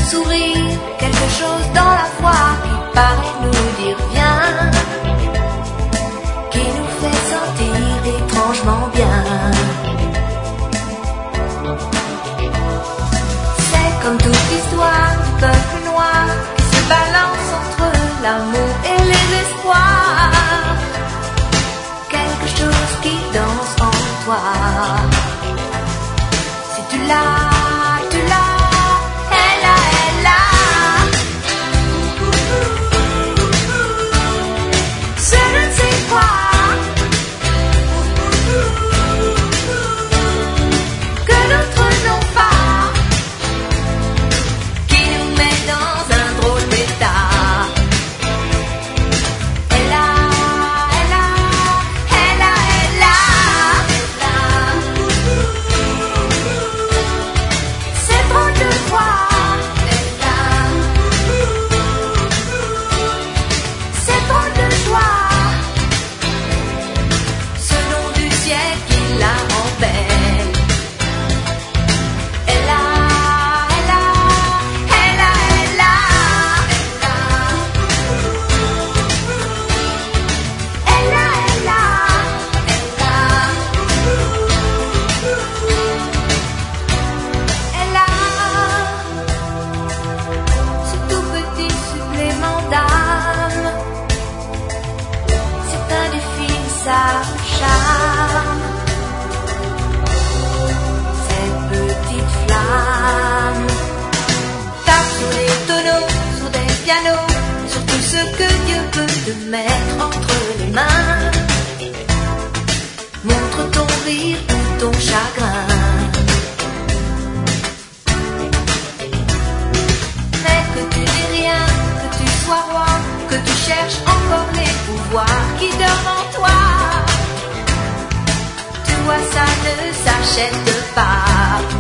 sourire, quelque chose dans la voix qui paraît nous dire viens, qui nous fait sentir étrangement bien. C'est comme toute l'histoire du peuple noir qui se balance entre l'amour et les espoirs. Quelque chose qui danse en toi. Si tu l'as, tu l'as, elle a, elle a. Je ne sais quoi que d'autres n'ont pas, qui nous met dans un drôle d'état. Elle a, elle a, elle a, elle a, elle a. C'est trop de fois. Elle a. C'est trop de joie. Ce nom du ciel qui la rend belle. Elle a, elle a, elle a, elle a, elle a. Elle a, elle a, elle a. Elle a ce tout petit supplément d'âme. C'est indéfini sa charme. Cette petite flamme tape sur les tonneaux, sur des pianos, sur tout ce que Dieu peut te mettre entre les mains. Montre ton rire ou ton chagrin. Mais que tu n'aies rien, que tu sois roi, que tu cherches encore les pouvoirs qui dorment en toi. Tu vois, ça ne s'achète pas.